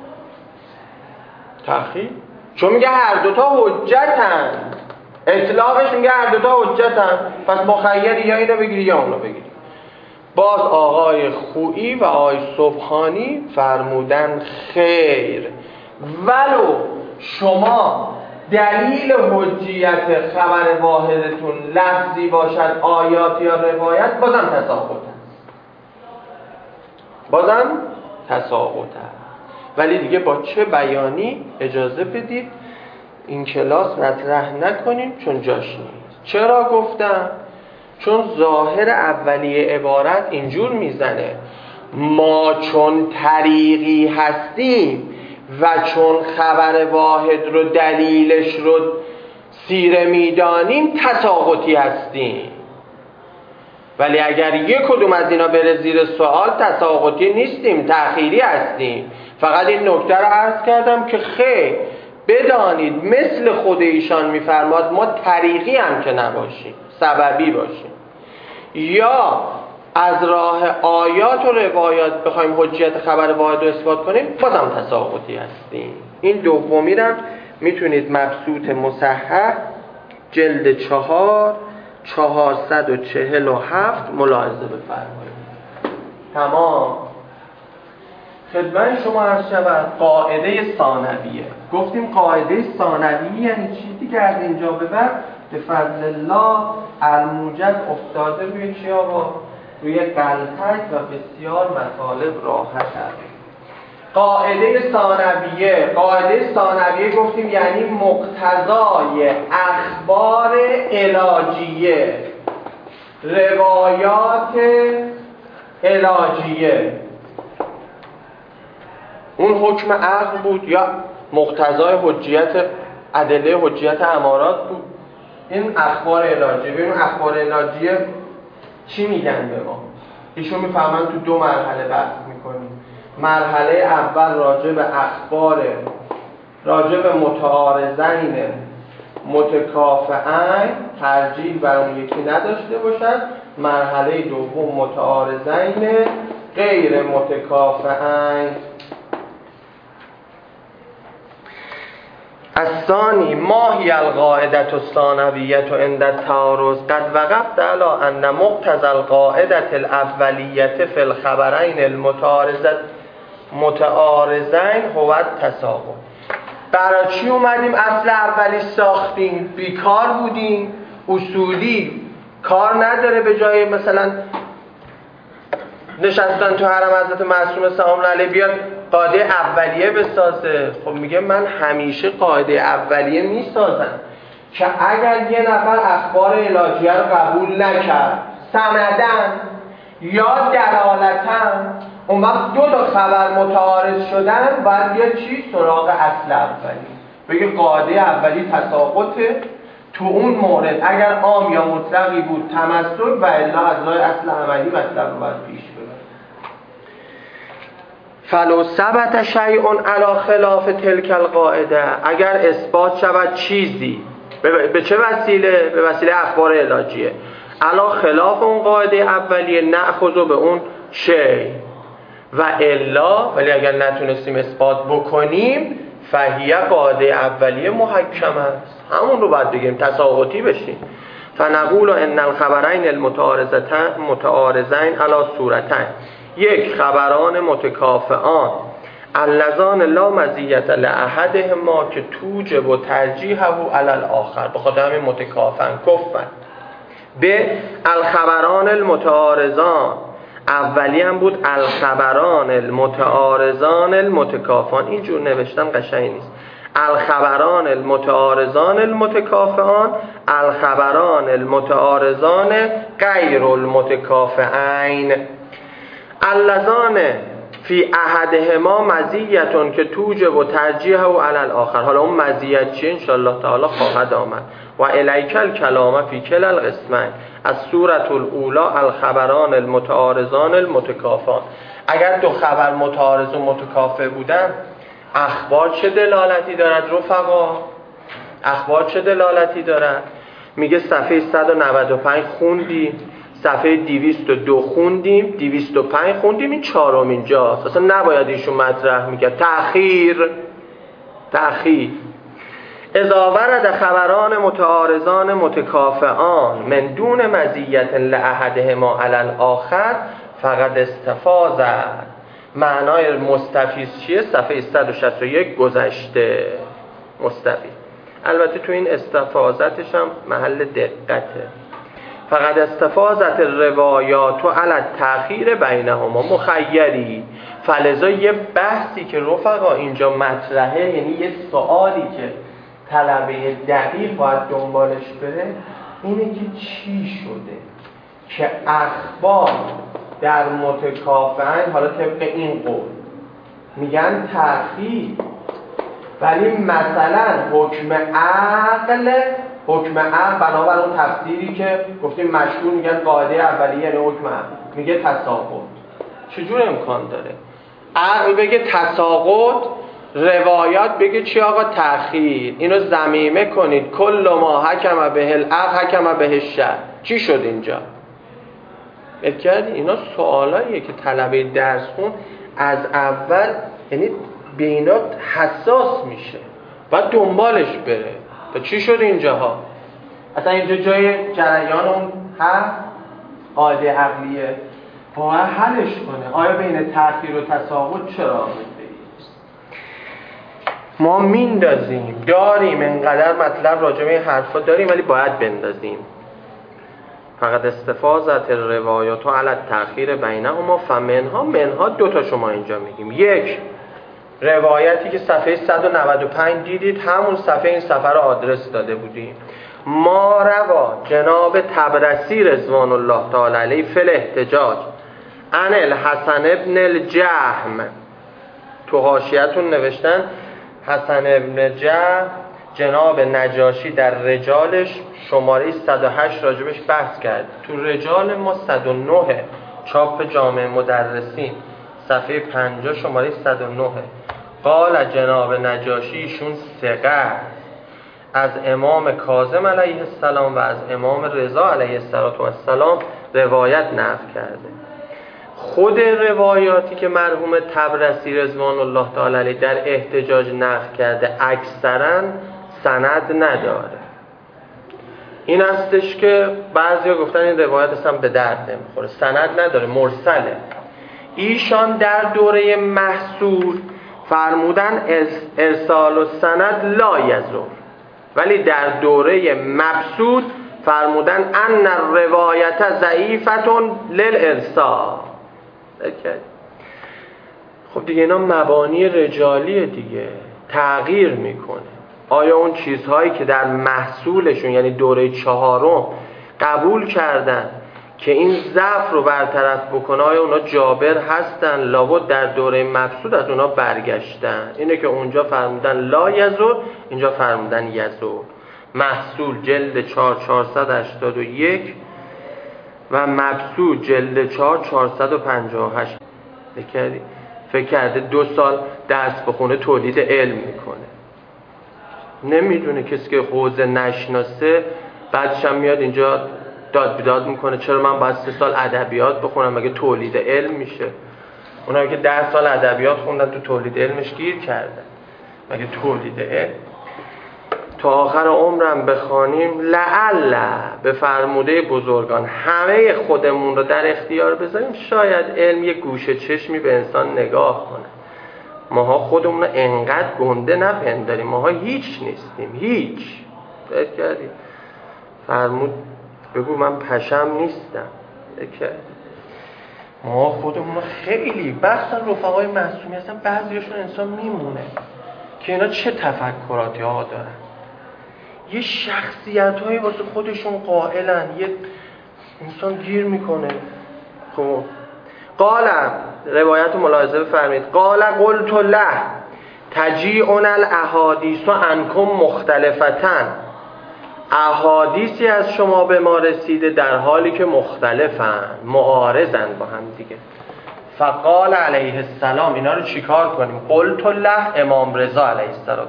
تأخیر چون میگه هر دوتا حجتند، اطلاقش میگه هر دوتا حجتند، پس مخیری یا اینو بگیری یا اونو بگیری. باز آقای خویی و آقای سبحانی فرمودن خیر، ولو شما دلیل حجیت خبر واحدتون لفظی باشد، آیات یا روایت، بازم تساقط است. بازم تساقط است. ولی دیگه با چه بیانی اجازه بدید این کلاس مطرح نکنیم چون جاش نیست. چرا گفتم؟ چون ظاهر اولیه عبارت اینجور میزنه ما چون طریقی هستیم و چون خبر واحد رو دلیلش رو سیره میدانیم تساقطی هستیم، ولی اگر یک کدوم از اینا بره زیر سوال تساقطی نیستیم، تأخیری هستیم. فقط این نکته رو عرض کردم که خیر بدانید مثل خود ایشان میفرماد ما طریقی هم که نباشیم، سببی باشیم، یا از راه آیات و روایات بخوایم حجیت خبر واحد رو اثبات کنیم، بازم تساقطی هستیم. این دومی رو میتونید مبسوط مصحح جلد چهار چهارصد و چهل و هفت ملاحظه بفرمایید. تمام. خدمت شما عرض شود قاعده ثانویه. گفتیم قاعده ثانویه یعنی چی؟ دیگه از اینجا به بعد به فضل الله الموجب افتاده روی چی آقا؟ روی قلتک و بسیار مطالب راحت هست. قاعده ثانویه، قاعده ثانویه گفتیم یعنی مقتضای اخبار علاجیه، روایات علاجیه. اون حکم عقل بود یا مقتضای حجیت ادله حجیت امارات بود. این اخبار علاجیه. ببین اخبار علاجیه چی میگن به ما؟ ایشون میفهمن تو دو مرحله بحث میکنیم. مرحله اول راجع به اخبار، راجع به متعارضین متکافئین ترجیح بر اون یکی نداشته باشد. مرحله دوم متعارضین غیر متکافئین. الثانی ما هی القاعدة الثانویة عند التعارض قد وقفت علی ان مقتضى القاعدة الاولیة فی الخبرین المتعارضة متعارضین هو التساوی. برای چی اومدیم اصل اولی ساختیم؟ بیکار بودیم. اصولی کار نداره به جای مثلا نشستن تو حرم حضرت معصوم سلام علیه بیاد قاعده اولیه بسازه. خب میگه من همیشه قاعده اولیه میسازم که اگر یه نفر اخبار الهیه رو قبول نکرد سندن یا دلالتن، اون وقت دو تا خبر متعارض شدن باید یه چی سراغ اصل اولی بگه قاعده اولی تساقطه. تو اون مورد اگر عام یا مطلقی بود تمسک و الا از راه اصل عملی مطلب رو باید پیش ببرد. فلو ثبت شیء علی خلاف تلک القاعده، اگر اثبات شود چیزی به چه وسیله؟ به وسیله اخبار الهیه علی خلاف اون قاعده اولیه نأخذ به اون شیء و الا، ولی اگر نتونستیم اثبات بکنیم فهیه قاعده اولیه محکم است، همون رو باید بگیم تساقطی بشیم. فنقول ان الخبرین المتعارضین علی صورتین، یک خبران متکافئان اللذان لا مزیت لاحدهما که توجب و ترجیحه علی الاخر، بخاطر همین متکافئن کفن. به الخبران المتعارضان، اولی هم بود الخبران المتعارضان المتکافئان، اینجور نوشتن قشنگ نیست. الخبران المتعارضان المتکافئان، الخبران المتعارضان غیر المتکافئین. اللذان فی احدهما مزیتون که توجب و ترجیحه و علی الاخر. حالا اون مزیت چیه انشاءالله تعالی خواهد آمد. و الیک الکلام فی کل القسمین. از صورت الاولی الخبران المتعارضان المتکافئان. اگر دو خبر متعارض و متکافئ بودن اخبار چه دلالتی دارد رفقا؟ اخبار چه دلالتی دارد؟ میگه صفحه صد و نود و پنج خوندیم، صفحه دویست و دو خوندیم، دویست و پنج خوندیم، این چهارمین جاست. اصلا نباید ایشون مطرح میکرد. تأخیر تأخیر اذا ورد خبران متعارضان متکافئان من دون مزیت لاحدهما علی الاخر فقد استفاض. معنای مستفیض چیه؟ صفحه صد و شصت و یک گذشته. مستفیض البته تو این استفاضتش هم محل دقته. فقد استفاضت الروایات و علی التأخیر بینهما مخیری. فلذا یه بحثی که رفقا اینجا مطرحه، یعنی یه سوالی که طلبه دقیق باید دنبالش بره، اینه که چی شده که اخبار در متکافئین، حالا طبق این قول میگن تأخیر، ولی مثلا حکم عقل حکم عقل بنابر اون تفسیری که گفتیم مشهور میگن قاعده اولیه یعنی حکم عقل، میگه تساقط. چجور امکان داره عقل بگه تساقط، روایات بگه چی آقا تأخیر؟ اینو ضمیمه کنید کل ما حکم به العقل حکم به الشرع. چی شد اینجا؟ اتکردی؟ اینا سوالاییه که طلبه درس خون از اول یعنی به اینا حساس میشه و دنبالش بره تا چی شد اینجاها. اصلا اینجا جای جریان اون هست قاعده عقلیه، باید حلش کنه. آیا بین تأخیر و تساقط چرا رابطه‌ای؟ ما میندازیم داریم انقدر مطلب راجع به این حرفا داریم ولی باید بندازیم. فقط استفاضت روایات و علی التأخیر بینهما فمنها منها دو تا شما اینجا میگیم. یک روایتی که صفحه صد و نود و پنج دیدید، همون صفحه این صفحه رو آدرس داده بودیم. ما روا جناب طبرسی رضوان الله تعالی علیه فی الاحتجاج عن الحسن ابن الجهم. تو حاشیه‌تون نوشتن حسن ابن جهم جناب نجاشی در رجالش شماره صد و هشت راجبش بحث کرد. تو رجال ما صد و نه چاپ جامع مدرسین صفحه پنجاه شماره صد و نه. قال جناب نجاشی ایشون ثقه از امام کاظم علیه السلام و از امام رضا علیه السلام روایت نقل کرده. خود روایاتی که مرحوم طبرسی رضوان الله تعالی علیه در احتجاج نقل کرده اکثرا سند نداره. این هستش که بعضیا گفتن این روایت اصلا به درد نمیخوره، سند نداره، مرسله. ایشان در دوره محصول فرمودن ارسال و سند لا یزور، ولی در دوره مبسوط فرمودن ان روایت ضعیفتون للارسال. خب دیگه اینا مبانی رجالیه دیگه، تغییر میکنه. آیا اون چیزهایی که در محصولشون یعنی دوره چهارم قبول کردن که این ضعف رو برطرف بکنه، آیا اونا جابر هستن؟ لابد در دوره مبسوط از اونا برگشتن. اینه که اونجا فرمودن لا یزور، اینجا فرمودن یزور. محصول جلد چهار چهارصد و هشتاد و یک و مبسوط جلد چهار چهارصد و پنجاه و هشت. فکر فکر کرده دو سال درس بخونه تولید علم میکنه، نمیدونه. کسی که حوزه نشناسه بعدش هم میاد اینجا داد بیداد میکنه چرا من باید سه سال ادبیات بخونم مگه تولید علم میشه؟ اونایی که ده سال ادبیات خوندن تو تولید علمش گیر کردن، مگه تولید علم؟ تا آخر عمرم بخوانیم لعل به فرموده بزرگان همه خودمون رو در اختیار بذاریم، شاید علم یه گوشه چشمی به انسان نگاه کنه. ماها خودمون رو انقدر گنده نپنداریم، ماها هیچ نیستیم، هیچ. فکر کردیم فرمود بگو من پشم نیستم. فکر ما خودمون رو خیلی بخصا رفقای معصومی هستن، بعضیشون انسان میمونه که اینا چه تفکراتی ها دارن، یه شخصیت هایی واسه خودشون قائلن، یه انسان گیر میکنه. خب قالم روایت ملاحظه بفرمید قال قلت له تجیعون الاحادیث عنکم مختلفتن، احادیثی از شما به ما رسیده در حالی که مختلفن، معارضن با هم دیگه. فقال علیه السلام اینا رو چیکار کنیم؟ قلت له امام رضا علیه السلام.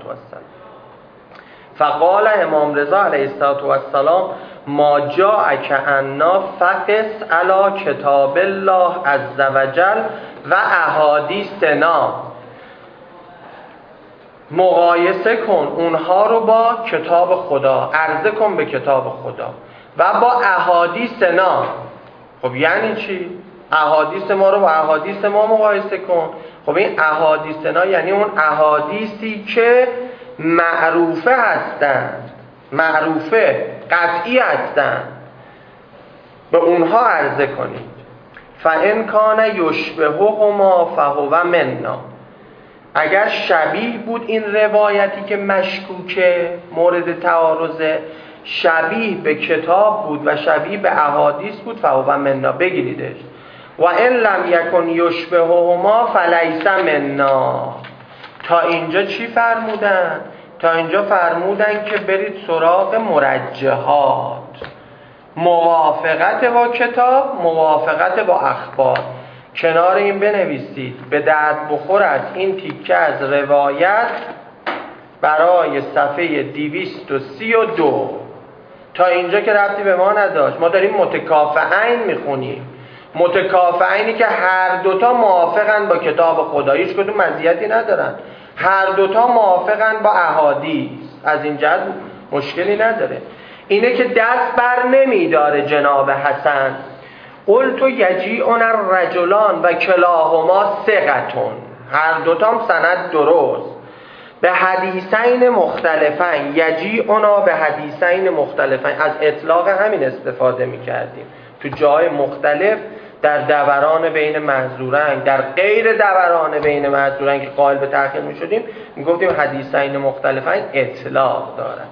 فقال امام رضا علیه السلام ما جاءک انا فقس علی کتاب الله عز وجل و احادیثنا، مقایسه کن اونها رو با کتاب خدا، عرضه کن به کتاب خدا و با احادیثنا. خب یعنی چی؟ احادیث ما رو با احادیث ما مقایسه کن. خب این احادیثنا یعنی اون احادیثی که معروفه هستند، معروفه قطعی هستند، به اونها عرضه کنید. فَإِنْ کَانَ یُشْبِهُهُمَا فَهُوَ مِنَّا، اگر شبیه بود این روایتی که مشکوکه مورد تعارضه، شبیه به کتاب بود و شبیه به احادیث بود، فهو منا، بگیریدش. و ان لم یکن یشبههما فلیس منا. تا اینجا چی فرمودن؟ تا اینجا فرمودن که برید سراغ مرجحات، موافقت با کتاب، موافقت با اخبار. کنار این بنویسید به درد بخور از این تیکه از روایت برای صفحه دویست و سی و دو. تا اینجا که ربطی به ما نداشت، ما داریم متکافئین میخونیم، متکافئینی که هر دوتا موافقن با کتاب خدا، هیچ کدوم مزیتی ندارن، هر دوتا موافقن با احادیث، از این جهت مشکلی نداره. اینه که دست بر نمیداره جناب حسن. قلت یجیعون الرجلان و کلاهما ثقتون، هر دوتام سند درست، به حدیثین مختلفین، یجیعونا به حدیثین مختلفین. از اطلاق همین استفاده میکردیم تو جای مختلف، در دوران بین محظورین، در غیر دوران بین محظورین که قائل به تأخیر میشدیم میگفتیم حدیثین مختلفین اطلاق دارن.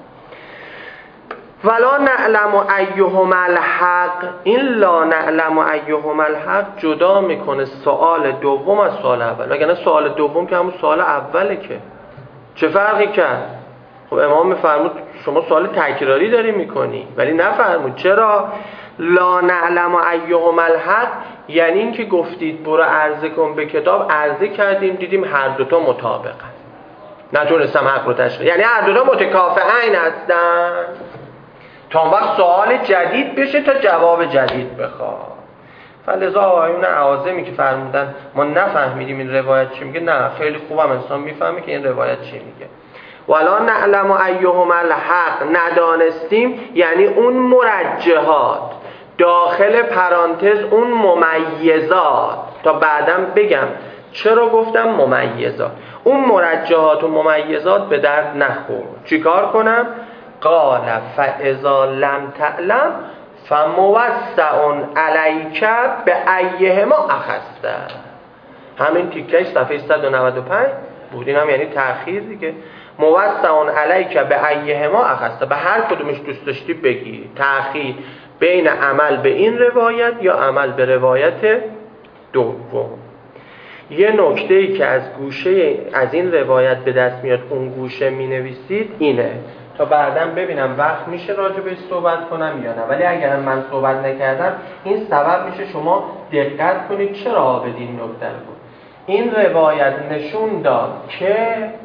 ولا نعلم ایهما الحق، این لا نعلم ایهما الحق جدا میکنه سوال دوم از سوال اول، وگرنه سوال دوم که همون سوال اوله. که چه فرقی کرد؟ خب امام میفرمود شما سوال تکراری داری میکنی، ولی نفرمود چرا لا نعلم ایهما الحق، یعنی این که گفتید برو عرضه کن به کتاب، عرضه کردیم دیدیم هر دوتا مطابقن. نتونستم حق رو تشخیص، یعنی هر دو تا متکافئین هستن تا اون وقت سوال جدید بشه تا جواب جدید بخواد. فلذا آقایون اعاظمی که فرمودن ما نفهمیدیم این روایت چی میگه، نه خیلی خوبم انسان میفهمه که این روایت چی میگه. ولا نعلم ایهما الحق، ندانستیم یعنی اون مرجحات داخل پرانتز اون ممیزات، تا بعدم بگم چرا گفتم ممیزات، اون مرجحات و ممیزات به درد نخور. چیکار کنم؟ قال فاذا لم تعلم فموسع علیک بایهما اخذت. همین تیکه صفحه صد و نود و پنج بود، این هم یعنی تأخیر دیگه. موسع علیک بایهما اخذت، به هر کدومش دوست داشتی بگی. تأخیر بین عمل به این روایت یا عمل به روایت دوم. یه نکته‌ای که از گوشه از این روایت به دست میاد اون گوشه مینویسید اینه، تا بعداً ببینم وقت میشه راجع بهش صحبت کنم یا نه، ولی اگر من صحبت نکردم این سبب میشه شما دقت کنید چرا عابدین نکته بود. این روایت نشون داد که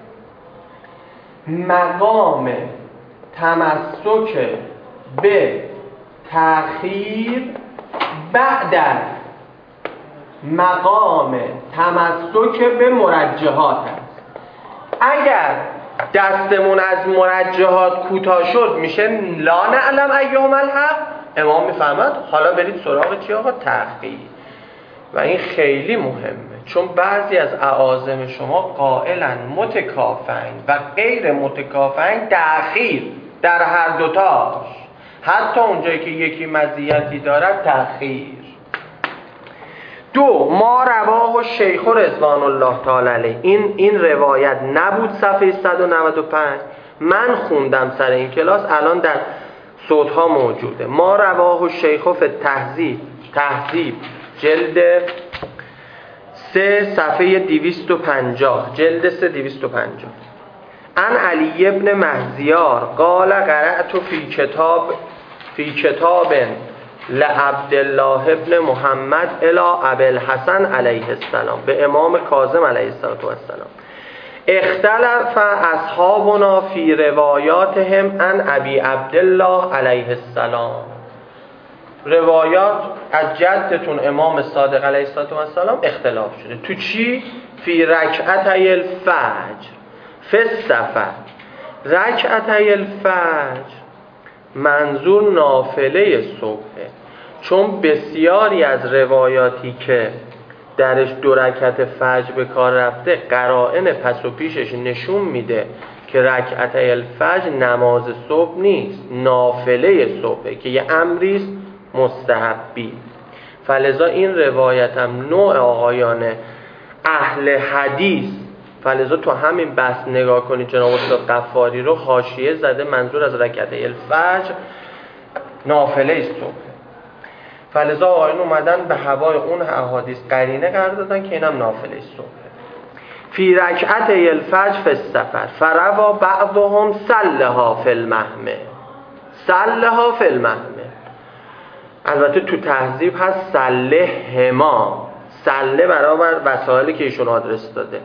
مقام تمسک به تأخیر بعد از مقام تمسک به مرجحات است. اگر دستمون از مرجحات کوتاه شد میشه لا نعلم ایهما الحق، امام میفرماد حالا برید سراغ چی آقا؟ تأخیر. و این خیلی مهمه، چون بعضی از اعاظم شما قائلن متکافئین و غیر متکافئین تأخیر در هر دوتاش، حتی اونجایی که یکی مزیتی دارد تأخیر. دو، ما رواه الشیخ رضوان الله تعالی علیه، این این روایت نبود صفحه صد و نود و پنج، من خوندم سر این کلاس، الان در صوتها موجوده. ما رواه الشیخ فی التهذیب، تهذیب جلد سه صفحه دویست و پنجاه، جلد سه دویست و پنجاه. ان علی ابن مهزیار قال قرأت فی کتاب فی کتاب لعبدالله ابن محمد الی ابی الحسن علیه السلام، به امام کاظم علیه السلام، اختلف اصحابنا فی روایاتهم عن ابی عبدالله علیه السلام. روایات از جدتون امام صادق علیه السلام اختلاف شده. تو چی؟ فی رکعتي الفجر فی السفر. رکعتي الفجر منظور نافله صبحه، چون بسیاری از روایاتی که درش دو رکعت فجر به کار رفته قرائن پس و پیشش نشون میده که رکعتي الفجر نماز صبح نیست، نافله صبحه که یه امریست مستحبی. فلذا این روایت هم نوع آقایان اهل حدیث، فلذا تو همین بحث نگاه کنید جناب استاد غفاری رو حاشیه زده منظور از رکعتي الفجر نافله صبح. فلذا آقایان اومدن به هوای اون احادیث قرینه قرار دادن که اینم نافله صبح. فی رکعتي الفجر فی السفر فروا بعضهم صلها فی المهمه، صلها فی المهمه. البته تو تهذیب هست صله هما، صله برابر وسایلی که ایشون آدرس داده،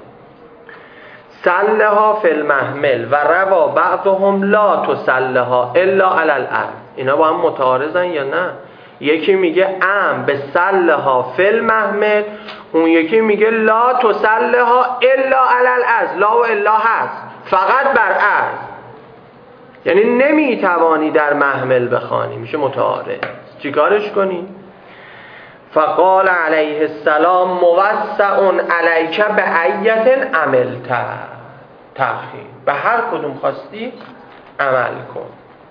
صلها فی المحمل و روا بعضهم لا تصلها الا علی الارض. اینا با هم متعارضن یا نه؟ یکی میگه ام به صلها فی المحمل، اون یکی میگه لا تصلها الا علی الارض. لا و الا هست فقط بر ارض، یعنی نمیتوانی در محمل بخوانی، میشه متعارض. چیکارش کنی؟ فقال علیه السلام موسع علیک بایت عملت، تأخیر به هر کدوم خواستی عمل کن.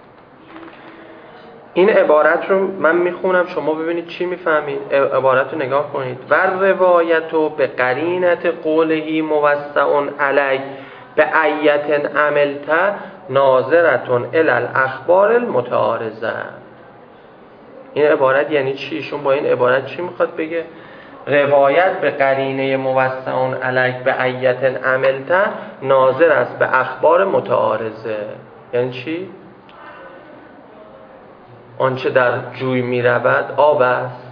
این عبارت رو من میخونم شما ببینید چی میفهمید. عبارت رو نگاه کنید. و روایتو به قرینت قولهی موسع علیک بایت عملت ناظرتون الی الاخبار المتعارضه. این عبارت یعنی چی؟ شون با این عبارت چی میخواد بگه؟ روایت به قرینه موسعون علیک به ایت عملت ناظر است به اخبار متعارضه. یعنی چی؟ آنچه در جوی میرود آب است.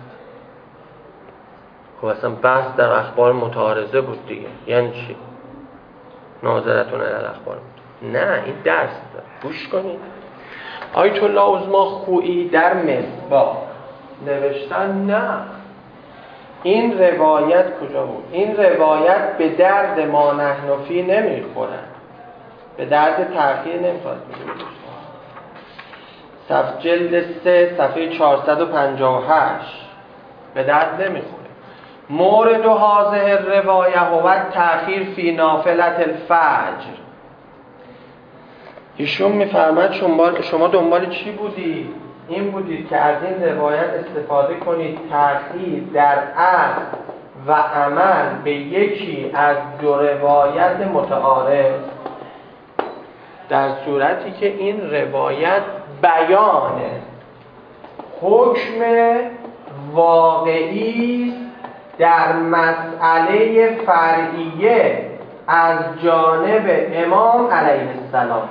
خب اصلا بحث در اخبار متعارضه بود دیگه. یعنی چی؟ ناظرتون الی الاخبار. نه، این درس داره، گوش کنید. آیت الله عظما خویی در مصباح نوشتن نه، این روایت کجا بود؟ این روایت به درد ما نحن فی نمیخورن، به درد تأخیر نمیخواد. صفحه جلد سه صفحه چهارصد و پنجاه و هشت به درد نمیخوره. مورد و هذه روایه هو تأخیر فی نافلت الفجر. ایشون میفرماد شما دنبال چی بودید؟ این بودید که از این روایت استفاده کنید تأخیر در عقل و عمل به یکی از دو روایت متعارض، در صورتی که این روایت بیان حکم واقعی در مسئله فرعیه از جانب امام علیه السلام.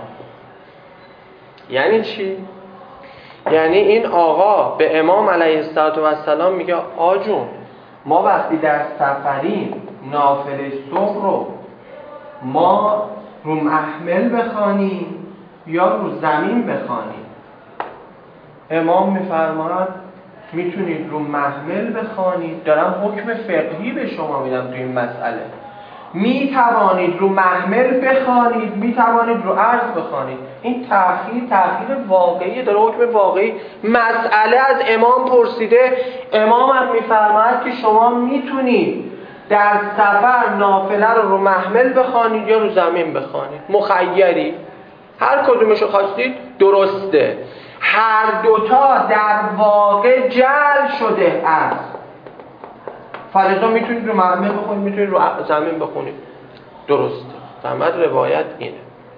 یعنی چی؟ یعنی این آقا به امام علیه السلام میگه آجون ما وقتی در سفریم نافله صبح رو ما رو محمل بخوانیم یا رو زمین بخوانیم؟ امام میفرماید میتونید رو محمل بخوانید، دارم حکم فقهی به شما میدم تو این مسئله. میتوانید رو محمل بخوانید، میتوانید رو عرض بخوانید. این تأخیر تأخیر واقعی، داره حکم واقعی. مسئله از امام پرسیده، امام هم میفرماید که شما میتونید در سفر نافله رو رو محمل بخوانید یا رو زمین بخوانید، مخیری، هر کدومشو خواستید درسته. هر دوتا در واقع جعل شده است. فلزا میتونید رو محمل بخونید، میتونید رو زمین بخونید، درسته. فهمت روایت اینه.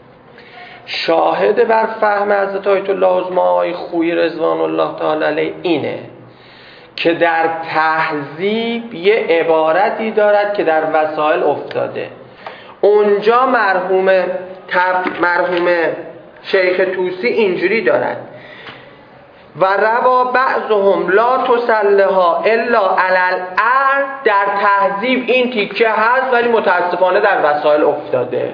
شاهد بر فهم حضرت آیت الله عظما آقای خویی رضوان الله تعالی علیه اینه که در تهذیب یه عبارتی دارد که در وسائل افتاده. اونجا مرحوم مرحوم شیخ طوسی اینجوری دارد: و روا بعضهم لا تسلها الا علی الارض. در تهذیب این تیکه هست ولی متاسفانه در وسائل افتاده.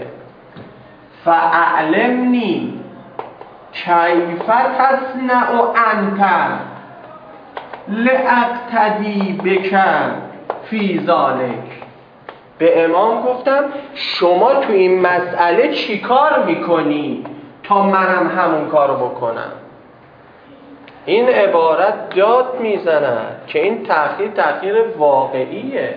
فاعلمنی کیف تصنع انت لاقتدی بک فی ذلک. به امام گفتم شما تو این مسئله چی کار میکنی تا منم همون کارو بکنم. این عبارت داد میزند که این تأخیر تأخیر واقعیه.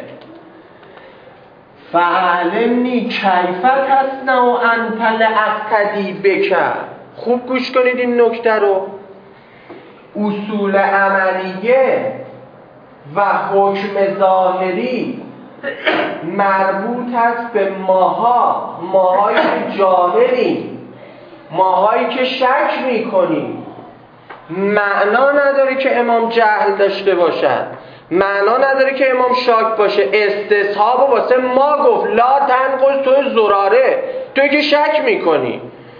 فعلمنی کیف تصنع انت لاقتدی بک. خوب گوش کنید این نکته رو. اصول عملیه و حکم ظاهری مربوط است به ماها، ماهایی که جاهلیم، ماهایی که شک میکنیم. معنا نداره که امام جهل داشته باشد، معنا نداره که امام شاک باشه. استصحاب واسه ما گفت لا تنقض تو زراره، توی که شک میکنی.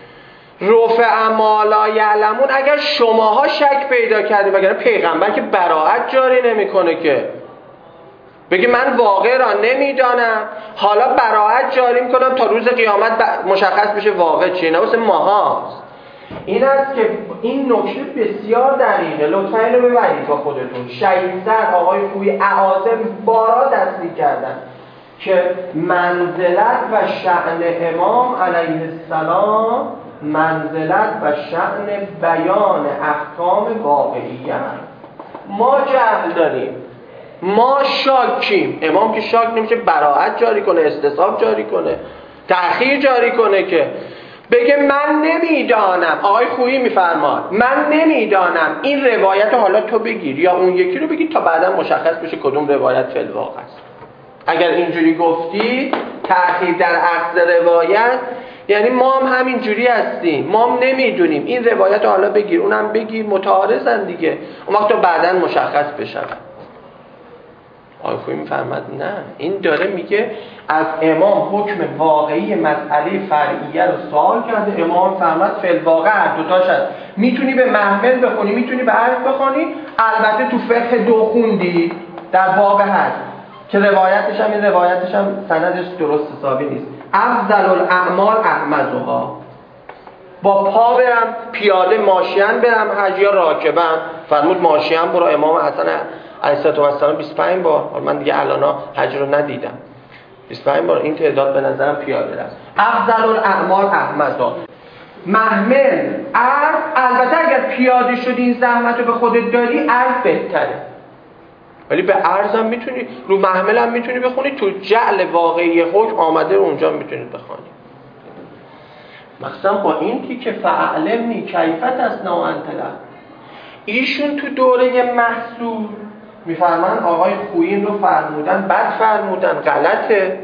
رفع ما لا یعلمون، اگر شماها شک پیدا کردید، وگرنه پیغمبر که براءت جاری نمیکنه که بگه من واقع را نمیدانم حالا براءت جاری میکنم تا روز قیامت مشخص بشه واقع چیه. نه واسه ماهاست. این است که این نکته بسیار دقیقه، لطفا اینو ببرید با خودتون. شهیدزر آقای خویی اعاظم بارا تصدیق کردن که منزلت و شأن امام علیه السلام منزلت و شأن بیان احکام واقعیه. ما جهل داریم، ما شاکیم. امام که شاک نمیشه براءت جاری کنه، استصحاب جاری کنه، تأخیر جاری کنه که بگه من نمیدانم. آقای خویی میفرماد من نمیدانم این روایت رو حالا تو بگیر یا اون یکی رو بگیر تا بعدا مشخص بشه کدوم روایت فی الواقع است. اگر اینجوری گفتی تأخیر در اخذ روایت یعنی ما هم همین جوری هستیم، ما هم نمیدونیم این روایت رو حالا بگیر اونم بگیر، متعارضن دیگه، اون وقت بعدا مشخص بشه. آقای خویی میفرماد نه، این داره میگه از امام حکم واقعی مسئله فرعیه رو سوال کرده. امام فرماد فی الواقع هر دوتاش هست، میتونی به محمل بخونی میتونی به عرض بخونی. البته تو فقه دو خوندی در واقع هست که روایتش هم این روایتش هم سندش درست حسابی نیست. افضل الاعمال احمدها، با پا برم، پیاده ماشین برم حج یا راکبم. فرمود ماشین برو. امام حسن علیه السلام بیست و پنج بار، من دیگه الانا حج رو ندیدم، بیست و پنج بار این تعداد به نظرم پیاده رفت. افضل الاعمال احمدها. محمل عرض، البته اگر پیاده شدی این زحمت رو به خودت داری عرض بهتره، ولی به عرضم میتونی، رو محمل هم میتونی بخونی، تو جعل واقعی حکم آمده رو اونجا میتونید بخونی. مثلا با این تیکه فعلمنی کیف تصنع انت له. ایشون تو دوره محصول میفرمان آقای خویین رو فرمودن، بد فرمودن، غلطه.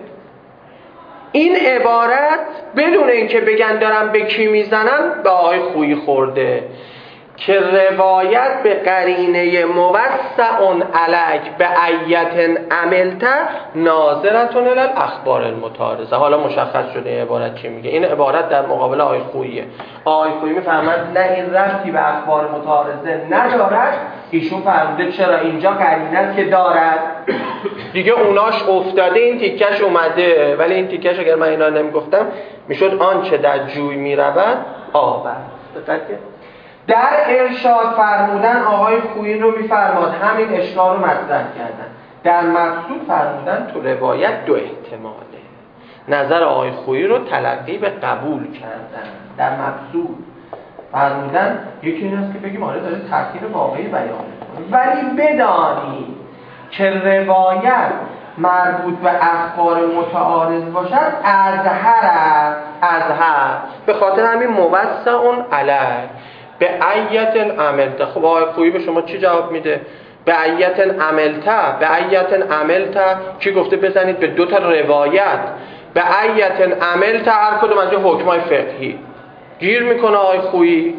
این عبارت بدون اینکه بگن دارم به کی میزنم به آقای خویی خورده که روایت به قرینه موسع علیک به ایت عملت ناظرتون الی الاخبار المتعارضه. حالا مشخص شده این عبارت چی میگه. این عبارت در مقابل آقای خوییه. آقای خویی میفهمد نه این ربطی به اخبار متعارضه ندارد. ایشون فرموده چرا اینجا قرینه که دارد. دیگه اوناش افتاده، این تیکش اومده، ولی این تیکش اگر من اینا نمیگفتم میشد آنچه در جوی میرود آب است. در ارشاد فرمودن آقای خویی رو میفرماد همین اشکال رو مطرح کردن. در مقصود فرمودن تو روایت دو احتماله. نظر آقای خویی رو تلقی به قبول کردن. در مقصود فرمودن یکی این است که بگیم آره داره تأثیر واقعی بیان می‌کنه، ولی بدانی که روایت مربوط به اخبار متعارض باشد ازهر است. ازهر به خاطر همین موسع علیه به ایت عملت. خب آقای خویی به شما چی جواب میده؟ به ایت عملت. به ایت عملت کی گفته بزنید به دو تا روایت؟ به ایت عملت هر کدوم از این حکمای فقهی گیر میکنه آقای خویی.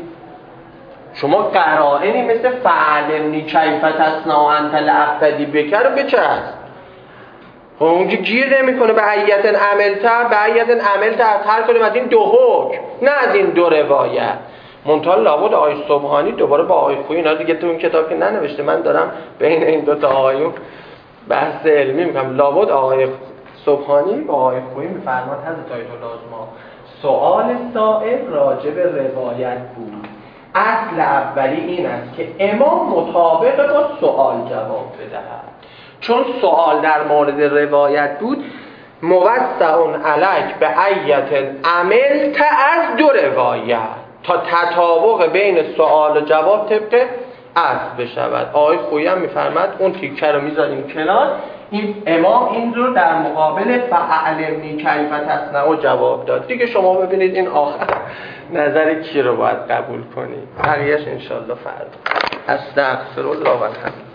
شما قرائنی مثل فعلمنی کیف تصنع انت لأقتدی بک رو بچست، اونجا گیر نمیکنه. به ایت عملت، به ایت عملت از هر کدوم از این دو حکم، نه از این دو روایت. منتها لابد آقای سبحانی دوباره با آقای خویی، اینا دیگه تو اون کتاب که ننوشته، من دارم بین این دو تا آقایون بحث علمی میکنم. لابد آقای سبحانی با آقای خویی میفرماد حضرت آیت الله عظما سؤال سائل راجع به روایت بود. اصل اولی این است که امام مطابق با سؤال جواب بدهد. چون سؤال در مورد روایت بود، موسع علیک به ایت عملت از دو روایت تا تطابق بین سؤال و جواب طبق اصل بشود. آقای خویی هم میفرماد اون تیکه رو میذاریم کنار، این امام این رو در مقابل فعلمنی کیف تصنع جواب داد. دیگه شما ببینید این آخر نظر کی رو باید قبول کنید. بقیه‌اش انشالله فردا. استغفر الله و الحمد.